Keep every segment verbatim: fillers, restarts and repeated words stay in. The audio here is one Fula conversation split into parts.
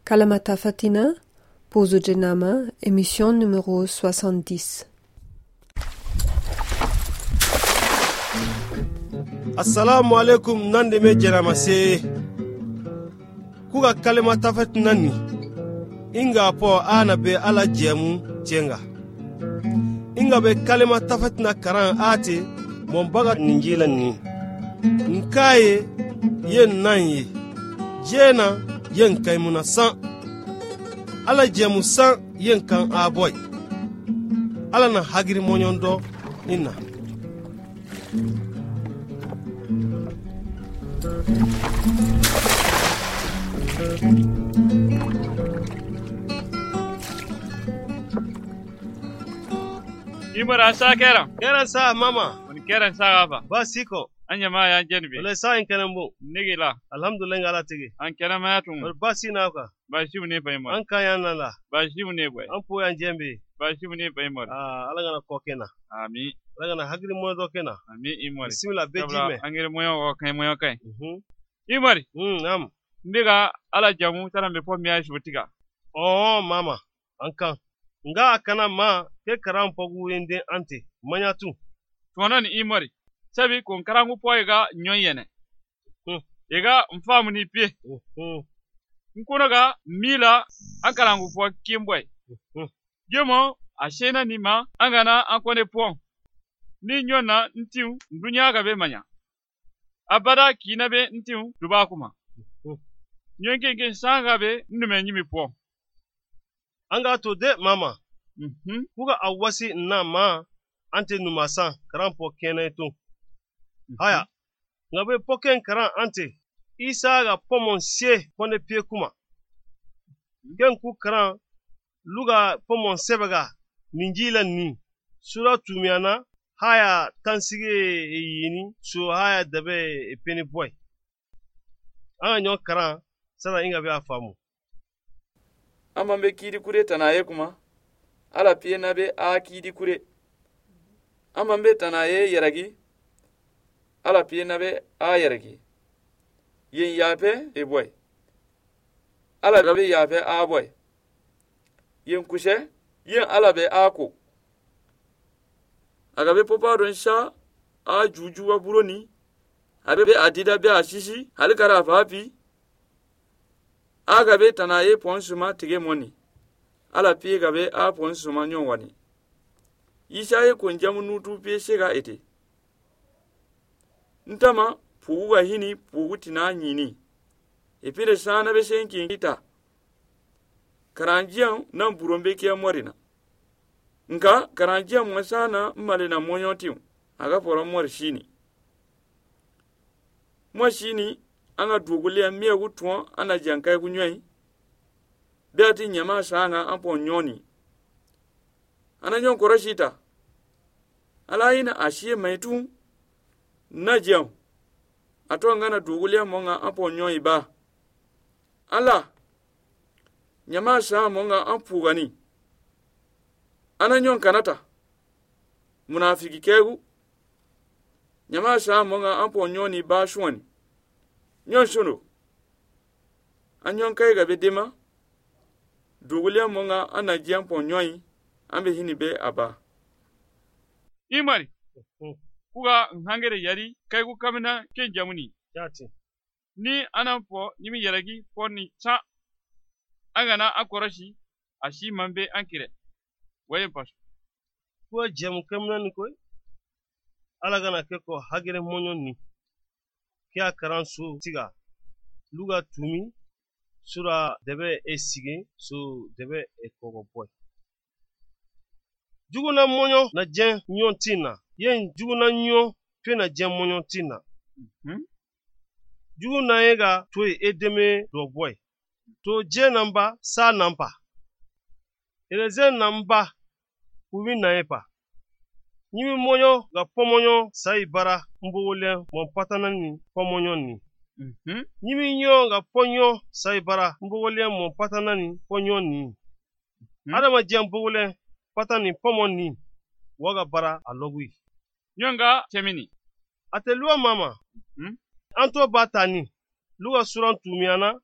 Kalamata Fatina, Pozo Genama, émission numéro soixante-dix. Assalamu alaikum nande me Genama se. Kuga Kalamata Fatina ni. Inga po ana be ala jemu chenga. Inga be Kalamata Fatina karan ate mombaga ninjila ni. Nkaye yen nanye. Jena yen kaimuna san. Ala jemu san yen kan aboy. Ala na hagiri monyondo ina. Imara sa kera. Kera sa mama. Wani kera sa gafa. Ba siko. Anya ma ya jenbi. Wala sa in kanan bu. Nigila. Alhamdulillah ngala tigi. An kera ma tun. Wala ba si na ka. Ba shi ne bai mo. An kayan nan la. Ba shi ne bai. An po yan jembe. Ba shi ne bai mo. Ah ala ngana ko kena. Ami. Ala ngana hagri mo do kena. Ami imori. Bismillah bejime. Angere moyo o kai moyo kai. Mhm. Imori. Mm am. Ndiga ala jamu tara me po mi ashi butiga. Oh mama. An kan. Nga akana ma ke karam pogu ende ante. Manya tu. Tuwana ni imori. Sabi kon karangu po ega nyoyene. Hmm. Ega mfamu ni pie. Mhm. Nkono ga mila an karangu po kimboy. Mhm. Jemo ashena ni ma angana ankone po. Ni nyona ntiu ndunya ga be manya. Abada kina be ntiu duba kuma. Mhm. Nyonke gen sanga be ndume nyimi po. Anga to de mama. Mhm. Kuga awasi na ma ante numasa karam po kene tu. Haya. Ngabe poken karan ante. Isa ga pomon sie pone pie kuma. Ken ku karan luga pomon sebega ninjila ni. Sura tumiana haya tansige yini so haya dabe peni boy. Anga nyon karan sada inga be afamu. Amma be kidi kure tanaye kuma ala piye na be a kidi kure. Amma be tanaye yaragi ala piye na be a yaragi. Yin yafe e boy. Ala gabe yafe a boy. Yin kushe yin ala be a ko. Agabe popa don sha a juju wa buroni. Abe be adida be a shishi halikara fafi. Agabe tanaye ponsuma tige moni. Ala piye gabe a ponsuma nyon wani. Ishaye konjamu nutu piye shega ete. Ntama puga hini pugu tina nyini. Epire sana be shenki kita. Karanjian nan burombe kia morina. Nka karanjian mwasana mmale na monyo tiu. Aga pora mwari shini. Mwa shini anga dugulia miya gutuan ana jankai kunywai. Beati nyama sanga ampo nyoni. Ana nyon korashita. Ala ina ashie maitu na jam. Ato ngana dugulia monga ampo nyoi ba. Ala nyama sanga monga ampu gani. Ana nyon kanata. Munafiki kegu. Nyama sanga monga ampo nyoni ba shwani. Nyon shuno. Anyon kai gabe dema. Dugulia monga ana jiampo nyoi. Ambe hini be aba. Imari. Kuga nhangere yari kai ku kamina ken jamuni. Chati. Ni anampo nimi yaragi poni sa. Angana akorashi ashi mambe ankire. Waye pasu. Kuwa jemu kamna ni koi. Ala gana keko hagire monyon ni. Kia karan su tiga. Luga tumi. Sura debe e sige. So debe e kogo boy. Juguna monyo na jen nyon tina. Yen juguna nyon tue na jen monyo tina. Hmm? Juguna ega tue edeme do boy. To je namba sa namba. Eleze namba kubi na epa. Nyimi monyo ga pomonyo sa ibara mbowole mon patana ni pomonyo ni. Mhm. Nyimi nyo ga ponyo sa ibara mbowole mon patana ni ponyo ni. Hmm? Adama je mbowole patani pomon ni waga bara alogui. Nyonga temini. Ate luwa mama. Hmm? Anto batani. Luga suran tumiana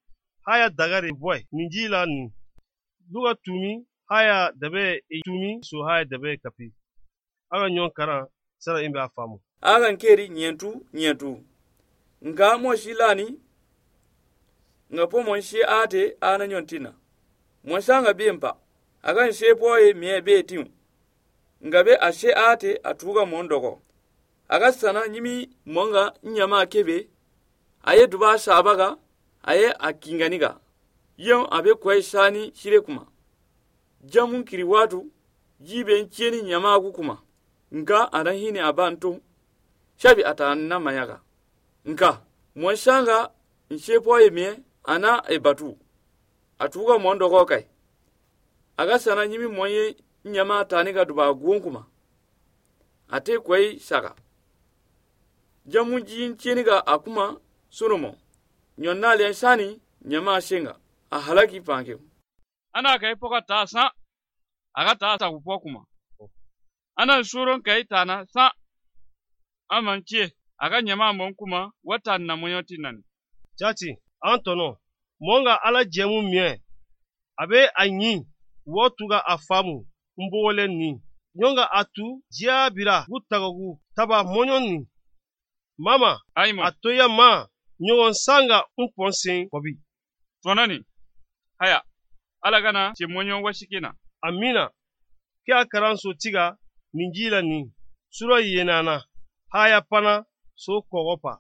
haya dagare boy ninjila ni luga tumi haya dabe tumi so haya dabe kapi aga nyon kara sara imbe afamu aga nkeri nyentu nyentu nga mo shilani nga po mon shi ate ana nyontina mo sanga bempa aga she boye mie betiu nga be ashe ate atuga mondogo aga sana nyimi monga nyama kebe aye duba sabaga aye akinganiga yon abe kwai shani shire kuma jamun kiri watu jibe ncheni nyama kuma nka anahini abantu shabi atanna mayaga nka mwashanga nshepo yemie ana ebatu atuga mondogo kai aga sana nyimi moye nyama taniga duba gunkuma ate kwai saka jamu jin cheniga akuma sunumo nyonna le shani nyama shenga a halaki panke ana kai poka ta sa aga ta sa ku kuma ana suron kai tana sa amanche aga nyama mon kuma wata na moyoti nan chati antono monga ala jemu mie abe anyi wotuga afamu mbole ni nyonga atu jiabira gutagogu taba monyoni mama Aimo. atoya ma nyogon sanga unponsen kobi tonani haya alagana che monyo washikina amina kya karanso tiga ninjila ni sura yenana haya pana so kogopa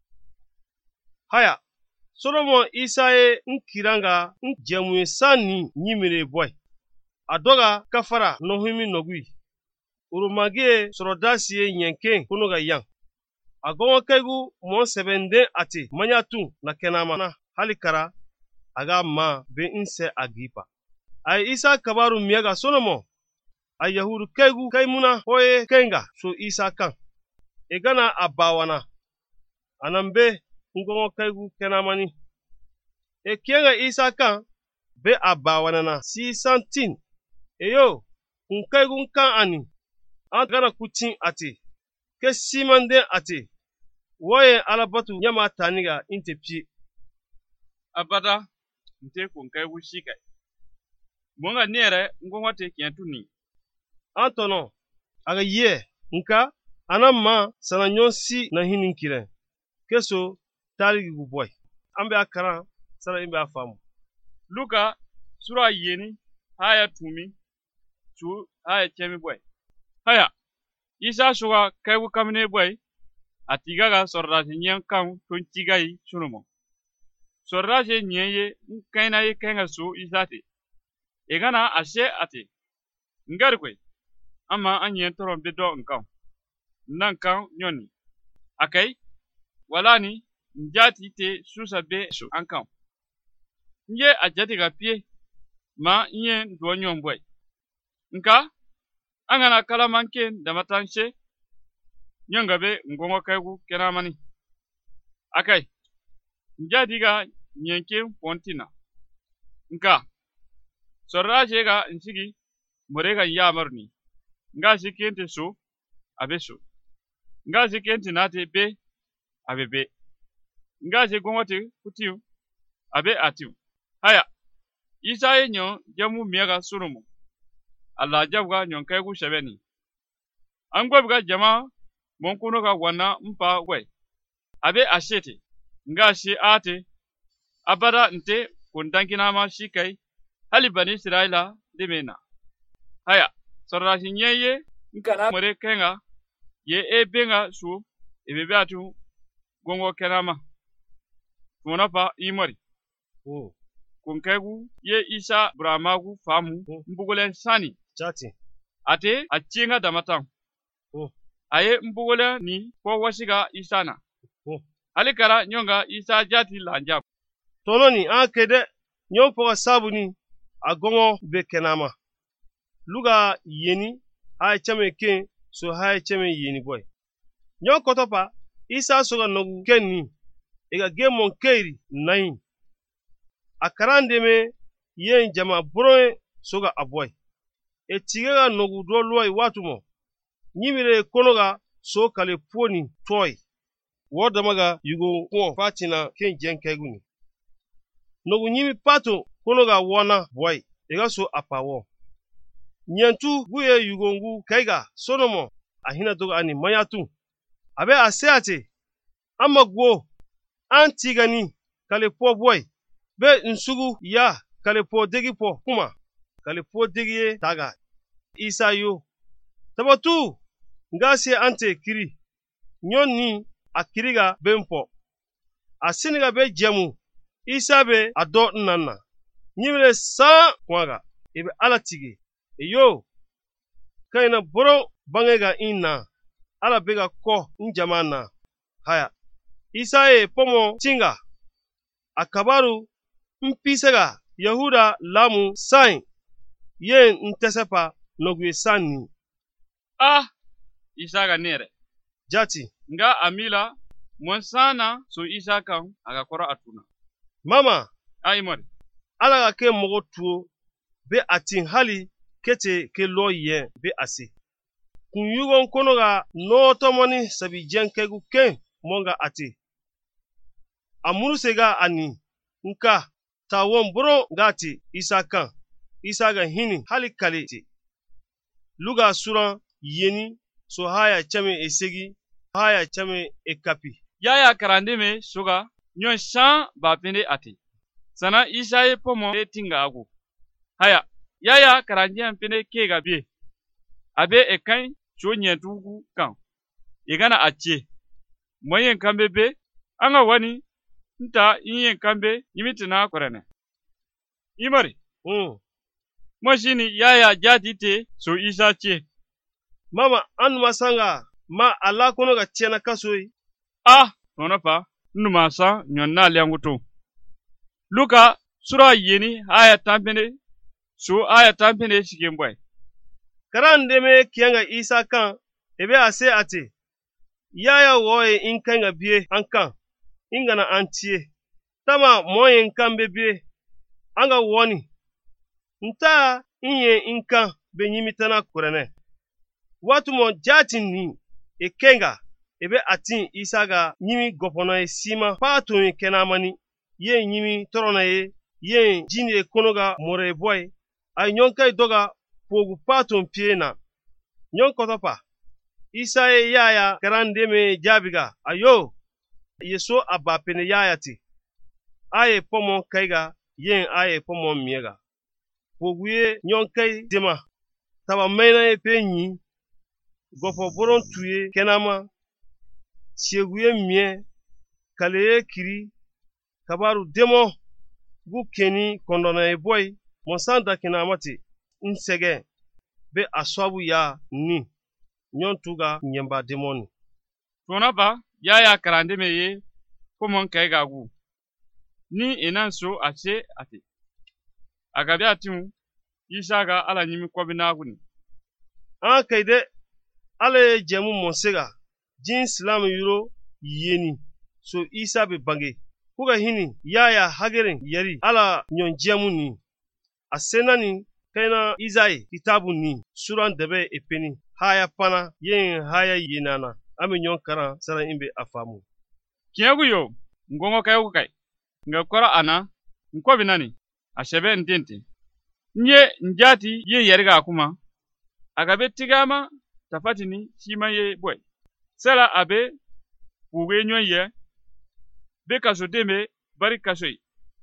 haya Solomon isaye nkiranga njemwe sani nyimire boy adoga kafara nohimi nogui urumage sorodasiye nyenke kunuga yang agongo kegu mon sebende ati manyatu na kenama na halikara aga ma be inse agipa ay isa kabaru miyaga Solomon ay yahudu kegu kaimuna hoye kenga so isa kan egana abawana anambe ngongo kegu kenamani e kienga isa kan be abawana na sisantin eyo unkegu nkan ani an gana kutin ati ke simande ati woye alabatu nyama taniga inte pi abada nte kun kai wushika monga nere ngongo te kiantuni antono aga ye nka anamma sana nyonsi na hinin kire keso tarigi guboy ambe akara sara imbe afamu luka sura yeni haya tumi su haya chemi boy haya isa suga kaiwu kamne boy atigaga sorrati nyen kan ton tigai sunumo sorrati nyeye kaina ye kenga su isati egana ashe ati ngarkwe ama anyen toron bedo nkam nankan nyoni akai walani njati te susa be su ankam nje ajati ga pie ma nye ndo nyon boy nka angana kala manke damatanshe nyongabe ngongo kaigu kenamani akai njati ga nyenke pontina nka sorraje ga nsigi morega yamarni nga sikente so abeso nga sikente nate be abebe nga se gongote kutiu abe atiu haya isaye nyo jamu miyaga surumu Allah jabga nyon kaigu shabeni angwabga jama monkuno ga wana mpa we abe ashete nga shi ate abada nte kundankina ma shikai hali bani Israila demena haya sorrashi nyeye nkana more kenga ye ebenga su ebebe atu gongo kenama tunapa imori oh kunkegu ye isa bramagu famu oh. mbugolen sani chati ate achinga damatan oh aye mbugolen ni ko washiga isana oh alikara nyonga isa jati lanjab tononi akede nyon poga sabuni agongo be kenama luga yeni hay chame ken so hay chame yeni boy nyon kotopa isa soga nogu kenni ega gemon keiri nayin akarande me yen jama boroe soga aboy e tigega nogu do loy watumo nyimire konoga so kale poni toy wodamaga yugo ko fatina ken jenkeguni nogu nyimi pato kono ga wona boy ega so apawo nyentu guye yugongu kaiga sonomo ahina doga ani mayatu abe aseate amma gwo antigani kale po boy be nsugu ya kale po degi po kuma kale po degi taga isa yo tabatu ngase ante kiri nyonni akiriga bempo asiniga be jemu isa be ado nana nyimele sa kwaga ebe alatige eyo kaina boro bangega inna ala bega ko njamana haya isa e pomo tinga akabaru mpisega yahuda lamu sain yen ntesepa nogwe sani ah isa ga nere jati nga amila monsana so isa kan aga kora atuna mama ai mari ala ga ke mogo tuo be atin hali kete ke loye be ase kun yugon kono ga no tomoni sabi jenkegu ken monga ate amuru sega ani nka tawon bro gati isa kan isa ga hini hali kalite luga sura yeni so haya chame esegi haya chame ekapi yaya karande me suga nyon shan ba pende ate sana isa ye pomo e tinga agu haya yaya karande an pende ke ga bie abe e kan cho nyentugu kan e gana ache moyen kambe be anga wani nta yin kambe yimitina korene imari mm mo shini yaya jadi te so isa che mama an masanga ma ala kono ga chena kasoi ah nona pa numa sa nyonna lianguto luka sura yeni aya tampene so aya tampene shigembwe karande me kianga isa kan ebe ase ate yaya woye inkanga bie ankan ingana antie tama moye nkambe bie anga woni nta inye inkan benyimitana kurene watu mo jatin ni ekenga ebe atin isaga nyimi gopono e sima pato e kenamani ye nyimi torona ye ye jini e konoga more boy ay nyonka doga pogu pato piena nyonko topa isa e yaya grande me jabiga ayo yeso abapene yaya ti aye pomo kaiga yen aye pomo miega pogu ye nyonkai dema taba mena e penyi gofo boron tuye kenama cheguye mie kaleye kiri kabaru demo gu keni kondona e boy monsanda kinamati nsege be aswabu ya ni nyontuga nyemba demoni tona ba yaya karande me ye pomon kai gagu ni enan so ache ate agabi atiu isaga ala nyimi kobinaguni an kaide ala jemu monsega jin islam yuro yeni so isa be bange kuga hini yaya hagerin yari ala nyon jemu ni asenani kaina izai kitabu ni suran debe epeni haya pana yen haya yenana ame nyon kara sara imbe afamu kiyagu yo ngongo kayu kai nga kora ana nkobinani ashebe ntente nye njati ye yerga kuma agabe tigama tafatini shima ye boy sala abe uwe nyon ye be kaso deme bari kasoi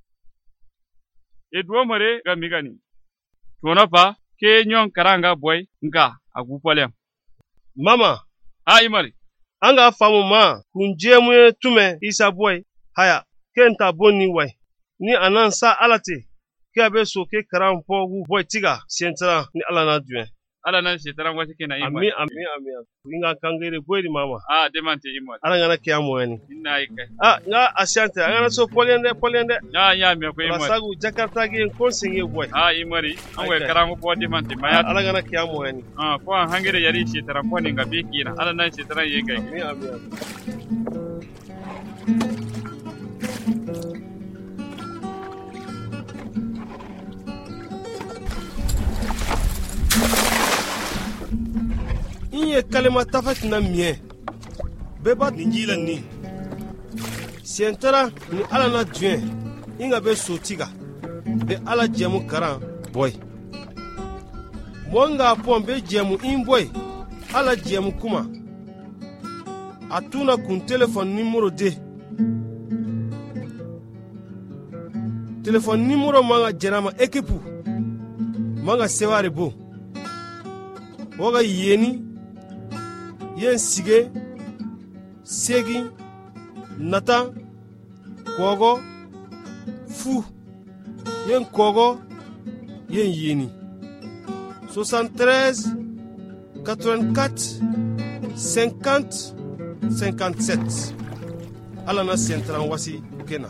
edwo more ga migani tona pa ke nyon karanga boy nga agupolem mama ha imari anga famu ma kunjemu tume isa boy haya kenta bonni wai ni anan sa alate ke abe so ke karam pogu boy tiga sentra ni alana duen ala nan setara wati kena imma ami ami ami inga kangere boyri mama ah demante imma ala ngana ke amwani inna ika ah nga asyante ngana so polende polende ya ya me ko imma sagu jakarta ge ko singe boy ah imari anwe karango po demante maya ala ngana ke amwani ah ko hangere yari setara ko ni ngabe kina ala nan setara ye kai ami ami inye kalima tafat na mie beba ninjila ni sentara ni ala na duen inga be sotiga be ala jemu karan boy monga pon be jemu in boy ala jemu kuma atuna kun telefon numero de telefon numero manga jerama ekipu manga seware bo woga yeni yen sige segi nata kogo fu yen kogo yen yeni soixante-treize quatre-vingt-quatre cinquante cinquante-sept ala na sentran wasi kena